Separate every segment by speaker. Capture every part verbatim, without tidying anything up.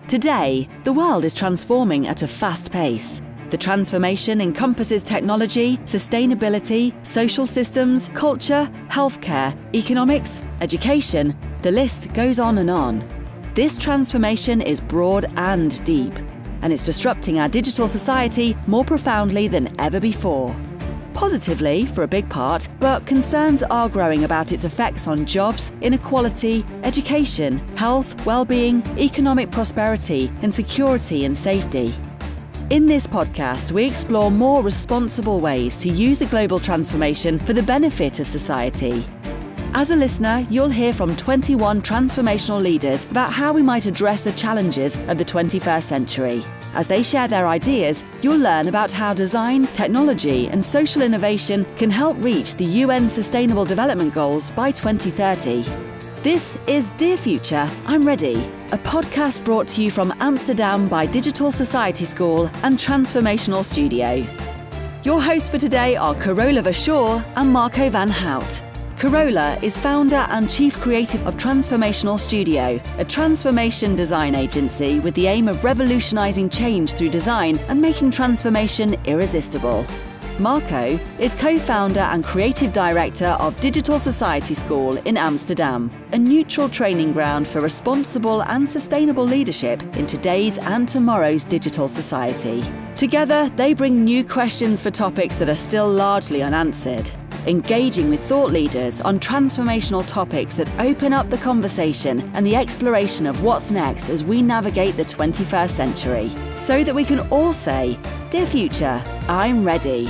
Speaker 1: Today, the world is transforming at a fast pace. The transformation encompasses technology, sustainability, social systems, culture, healthcare, economics, education. The list goes on and on. This transformation is broad and deep, and it's disrupting our digital society more profoundly than ever before. Positively, for a big part, but concerns are growing about its effects on jobs, inequality, education, health, well-being, economic prosperity, and security and safety. In this podcast, we explore more responsible ways to use the global transformation for the benefit of society. As a listener, you'll hear from twenty-one transformational leaders about how we might address the challenges of the twenty-first century. As they share their ideas, you'll learn about how design, technology, and social innovation can help reach the U N Sustainable Development Goals by twenty thirty. This is Dear Future, I'm Ready, a podcast brought to you from Amsterdam by Digital Society School and Transformational Studio. Your hosts for today are Carola Verschoor and Marco van Hout. Carola is founder and chief creative of Transformational Studio, a transformation design agency with the aim of revolutionizing change through design and making transformation irresistible. Marco is co-founder and creative director of Digital Society School in Amsterdam, a neutral training ground for responsible and sustainable leadership in today's and tomorrow's digital society. Together, they bring new questions for topics that are still largely unanswered, engaging with thought leaders on transformational topics that open up the conversation and the exploration of what's next as we navigate the twenty-first century, so that we can all say, "Dear Future, I'm ready."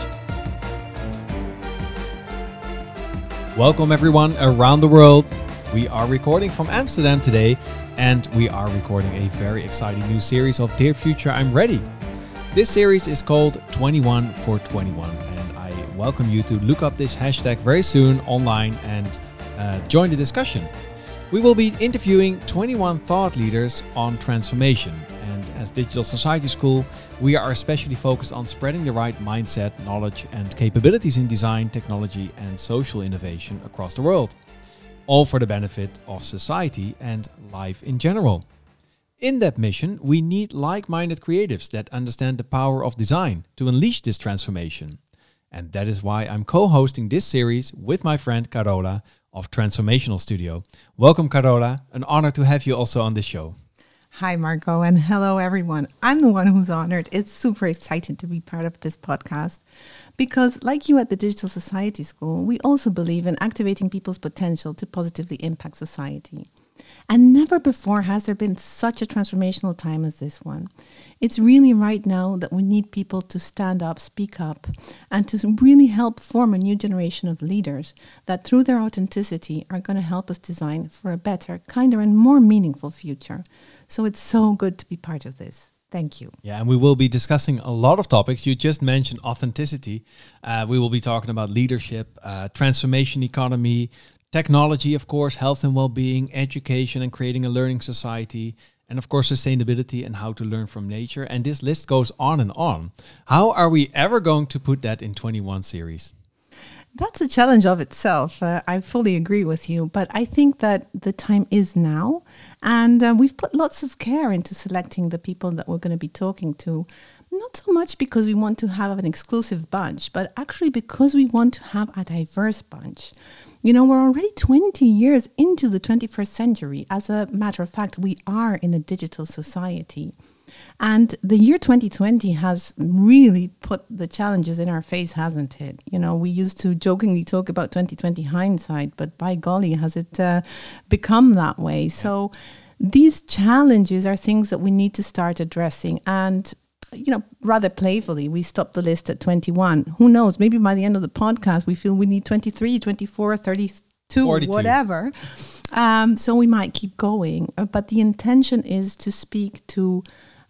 Speaker 2: Welcome everyone around the world. We are recording from Amsterdam today, and we are recording a very exciting new series of Dear Future, I'm Ready. This series is called twenty-one for twenty-one, and I welcome you to look up this hashtag very soon online and uh, join the discussion. We will be interviewing twenty-one thought leaders on transformation, and as Digital Society School, we are especially focused on spreading the right mindset, knowledge and capabilities in design, technology and social innovation across the world, all for the benefit of society and life in general. In that mission, we need like-minded creatives that understand the power of design to unleash this transformation. And that is why I'm co-hosting this series with my friend Carola of Transformational Studio. Welcome, Carola. An honor to have you also on this show.
Speaker 3: Hi, Marco, and hello, everyone. I'm the one who's honored. It's super exciting to be part of this podcast because, like you at the Digital Society School, we also believe in activating people's potential to positively impact society. And never before has there been such a transformational time as this one. It's really right now that we need people to stand up, speak up, and to really help form a new generation of leaders that through their authenticity are going to help us design for a better, kinder, and more meaningful future. So it's so good to be part of this. Thank you.
Speaker 2: Yeah, and we will be discussing a lot of topics. You just mentioned authenticity. Uh, we will be talking about leadership, uh, transformation economy, technology, of course, health and well-being, education and creating a learning society, and of course, sustainability and how to learn from nature. And this list goes on and on. How are we ever going to put that in twenty-one series?
Speaker 3: That's a challenge of itself. Uh, I fully agree with you, but I think that the time is now. And uh, we've put lots of care into selecting the people that we're going to be talking to. Not so much because we want to have an exclusive bunch, but actually because we want to have a diverse bunch. You know, we're already twenty years into the twenty-first century. As a matter of fact, we are in a digital society. And the year twenty twenty has really put the challenges in our face, hasn't it? You know, we used to jokingly talk about twenty twenty hindsight, but by golly, has it uh, become that way? So these challenges are things that we need to start addressing. And you know, rather playfully, we stopped the list at twenty-one. Who knows? Maybe by the end of the podcast, we feel we need twenty-three, twenty-four, thirty-two, forty-two. Whatever. Um, so we might keep going. Uh, but the intention is to speak to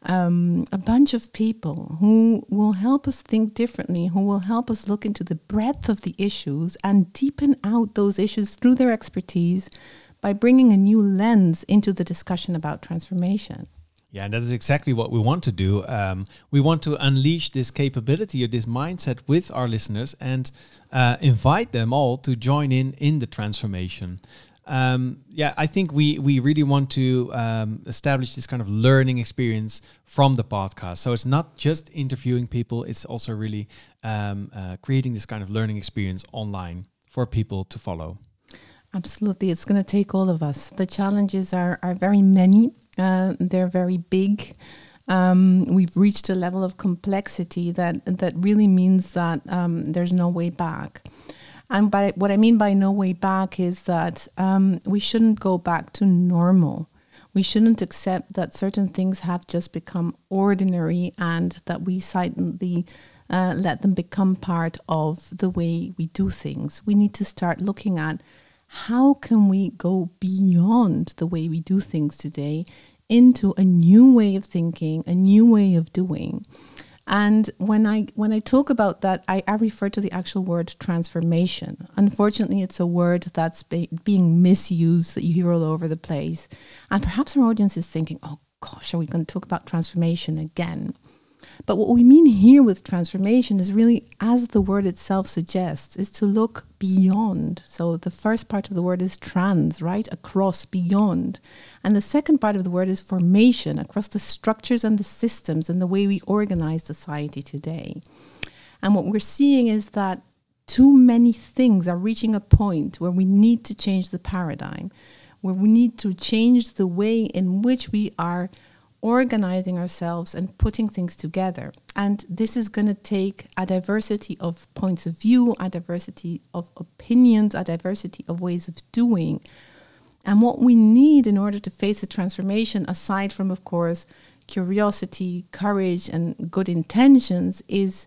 Speaker 3: um, a bunch of people who will help us think differently, who will help us look into the breadth of the issues and deepen out those issues through their expertise by bringing a new lens into the discussion about transformation.
Speaker 2: Yeah, and that is exactly what we want to do. Um, we want to unleash this capability or this mindset with our listeners and uh, invite them all to join in in the transformation. um, yeah, I think we we really want to um, establish this kind of learning experience from the podcast. So it's not just interviewing people; it's also really um, uh, creating this kind of learning experience online for people to follow.
Speaker 3: Absolutely, it's going to take all of us. The challenges are are very many. Uh, they're very big. Um, we've reached a level of complexity that that really means that um, there's no way back. And by what I mean by no way back is that um, we shouldn't go back to normal. We shouldn't accept that certain things have just become ordinary and that we silently uh, let them become part of the way we do things. We need to start looking at how can we go beyond the way we do things today into a new way of thinking, a new way of doing. And when I when I talk about that, I, I refer to the actual word transformation. Unfortunately, it's a word that's be, being misused, that you hear all over the place. And perhaps our audience is thinking, oh gosh, are we going to talk about transformation again? But what we mean here with transformation is really, as the word itself suggests, is to look beyond. So the first part of the word is trans, right? Across, beyond. And the second part of the word is formation, across the structures and the systems and the way we organize society today. And what we're seeing is that too many things are reaching a point where we need to change the paradigm, where we need to change the way in which we are organizing ourselves and putting things together. And this is going to take a diversity of points of view, a diversity of opinions, a diversity of ways of doing. And what we need in order to face the transformation, aside from, of course, curiosity, courage, and good intentions, is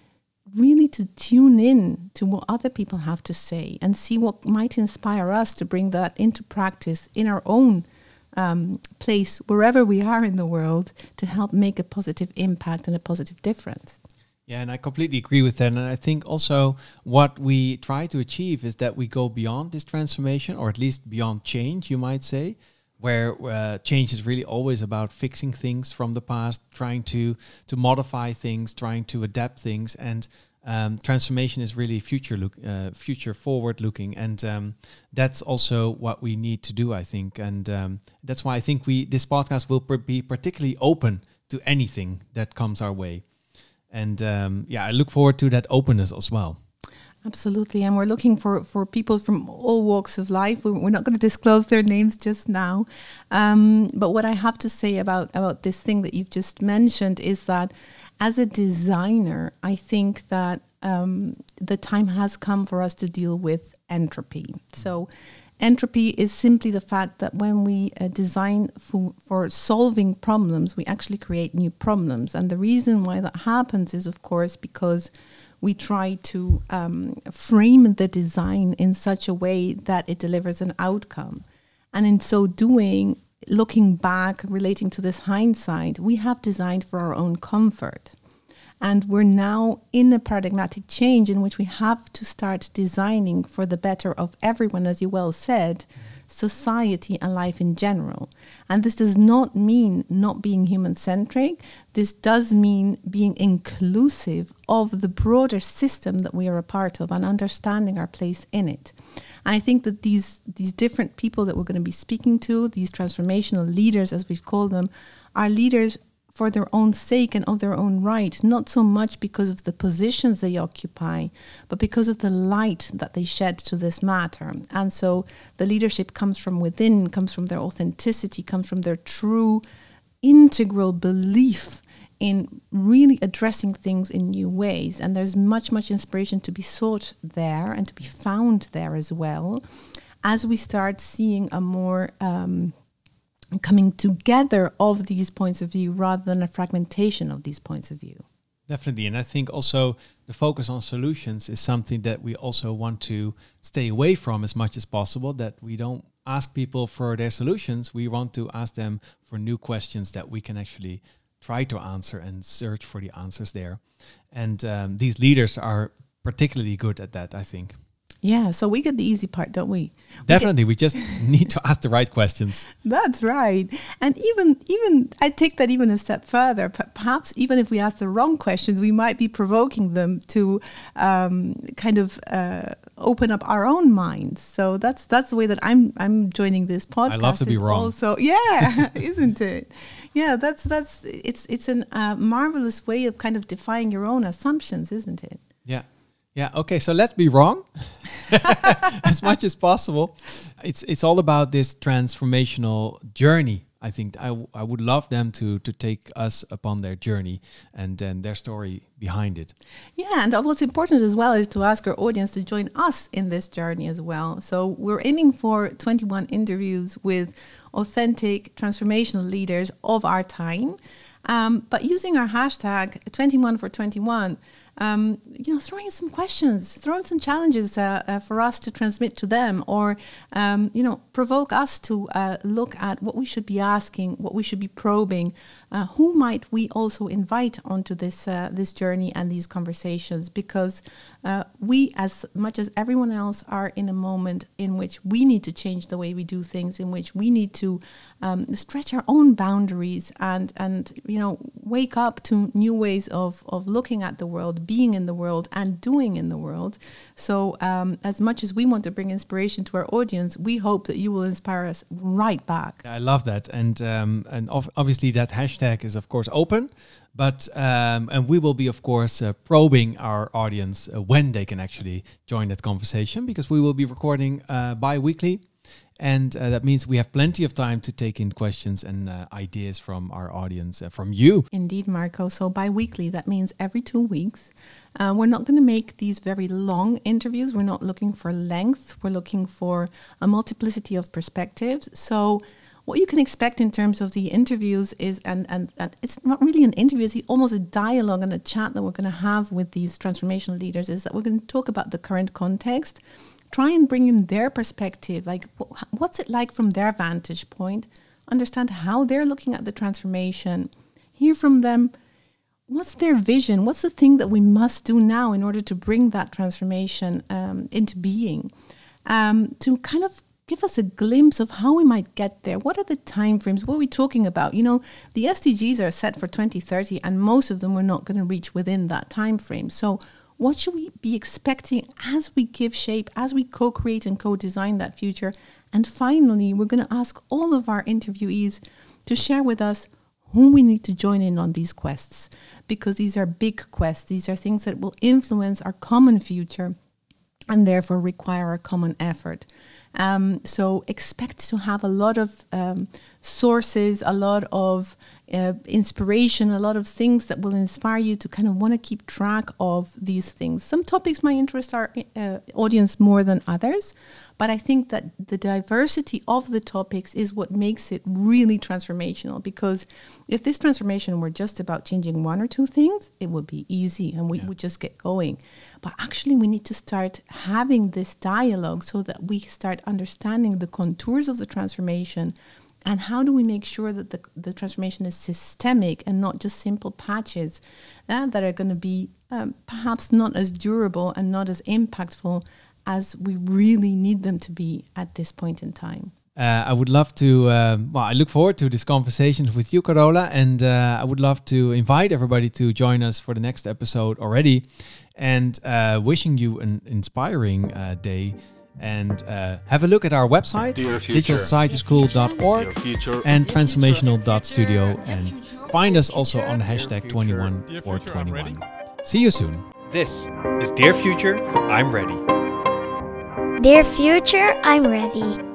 Speaker 3: really to tune in to what other people have to say and see what might inspire us to bring that into practice in our own Um, place, wherever we are in the world, to help make a positive impact and a positive difference.
Speaker 2: Yeah, and I completely agree with that. And I think also what we try to achieve is that we go beyond this transformation, or at least beyond change, you might say, where uh, change is really always about fixing things from the past, trying to to modify things, trying to adapt things, and Um, transformation is really future look, uh, future forward looking, and um, that's also what we need to do, I think, and um, that's why I think we this podcast will pr- be particularly open to anything that comes our way, and um, yeah, I look forward to that openness as well.
Speaker 3: Absolutely, and we're looking for, for people from all walks of life. We're not going to disclose their names just now, um, but what I have to say about about this thing that you've just mentioned is that, as a designer, I think that um, the time has come for us to deal with entropy. So entropy is simply the fact that when we uh, design for, for solving problems, we actually create new problems. And the reason why that happens is, of course, because we try to um, frame the design in such a way that it delivers an outcome. And in so doing, looking back, relating to this hindsight, we have designed for our own comfort. And we're now in a paradigmatic change in which we have to start designing for the better of everyone, as you well said, society and life in general. And this does not mean not being human-centric. This does mean being inclusive of the broader system that we are a part of and understanding our place in it. And I think that these, these different people that we're going to be speaking to, these transformational leaders, as we've called them, are leaders for their own sake and of their own right, not so much because of the positions they occupy, but because of the light that they shed to this matter. And so the leadership comes from within, comes from their authenticity, comes from their true integral belief in really addressing things in new ways. And there's much, much inspiration to be sought there and to be found there as well, as we start seeing a more um, coming together of these points of view rather than a fragmentation of these points of view.
Speaker 2: Definitely. And I think also the focus on solutions is something that we also want to stay away from as much as possible, that we don't ask people for their solutions. We want to ask them for new questions that we can actually try to answer and search for the answers there. And um, these leaders are particularly good at that, I think.
Speaker 3: Yeah, so we get the easy part, don't we?
Speaker 2: Definitely, we, get, we just need to ask the right questions.
Speaker 3: That's right. And even, even I take that even a step further. P- perhaps even if we ask the wrong questions, we might be provoking them to um, kind of uh, open up our own minds. So that's that's the way that I'm I'm joining this podcast.
Speaker 2: I love to be wrong.
Speaker 3: Also, yeah, isn't it? Yeah, that's that's it's it's a uh, marvelous way of kind of defying your own assumptions, isn't it?
Speaker 2: Yeah. Yeah. Okay. So let's be wrong as much as possible. It's it's all about this transformational journey. I think I, w- I would love them to to take us upon their journey and then their story behind it.
Speaker 3: Yeah, and what's important as well is to ask our audience to join us in this journey as well. So we're aiming for twenty-one interviews with authentic transformational leaders of our time, um, but using our hashtag twenty-one for twenty-one. Um, you know, throwing some questions, throwing some challenges uh, uh, for us to transmit to them, or um, you know, provoke us to uh, look at what we should be asking, what we should be probing. Uh, who might we also invite onto this uh, this journey and these conversations? Because uh, we, as much as everyone else, are in a moment in which we need to change the way we do things, in which we need to um, stretch our own boundaries and and you know, wake up to new ways of of looking at the world, being in the world and doing in the world. So um, as much as we want to bring inspiration to our audience, we hope that you will inspire us right back.
Speaker 2: I love that. And um, and ov- obviously that hashtag is of course open, but um, and we will be of course uh, probing our audience uh, when they can actually join that conversation, because we will be recording uh, bi-weekly. And uh, that means we have plenty of time to take in questions and uh, ideas from our audience, uh, from you.
Speaker 3: Indeed, Marco. So bi-weekly, that means every two weeks. Uh, we're not going to make these very long interviews. We're not looking for length. We're looking for a multiplicity of perspectives. So what you can expect in terms of the interviews is, and, and, and it's not really an interview, it's almost a dialogue and a chat that we're going to have with these transformational leaders, is that we're going to talk about the current context, try and bring in their perspective, like what's it like from their vantage point, understand how they're looking at the transformation, hear from them, what's their vision, what's the thing that we must do now in order to bring that transformation um, into being, um, to kind of give us a glimpse of how we might get there. What are the time frames? What are we talking about? You know, the S D Gs are set for twenty thirty, and most of them we're not going to reach within that time frame. So what should we be expecting as we give shape, as we co-create and co-design that future? And finally, we're going to ask all of our interviewees to share with us who we need to join in on these quests, because these are big quests. These are things that will influence our common future and therefore require a common effort. Um, so expect to have a lot of um, sources, a lot of uh, inspiration, a lot of things that will inspire you to kind of want to keep track of these things. Some topics might interest our uh, audience more than others, but I think that the diversity of the topics is what makes it really transformational, because if this transformation were just about changing one or two things, it would be easy and we yeah. would just get going. But actually we need to start having this dialogue so that we start understanding the contours of the transformation, and how do we make sure that the, the transformation is systemic and not just simple patches uh, that are going to be um, perhaps not as durable and not as impactful as we really need them to be at this point in time.
Speaker 2: Uh, I would love to, um, well, I look forward to this conversation with you, Carola, and uh, I would love to invite everybody to join us for the next episode already, and uh, wishing you an inspiring uh, day. And uh, have a look at our website, digital society school dot org and transformational dot studio, and find us also on the hashtag twenty-one for twenty-one. See you soon. This is Dear Future, I'm Ready.
Speaker 4: Dear Future, I'm Ready.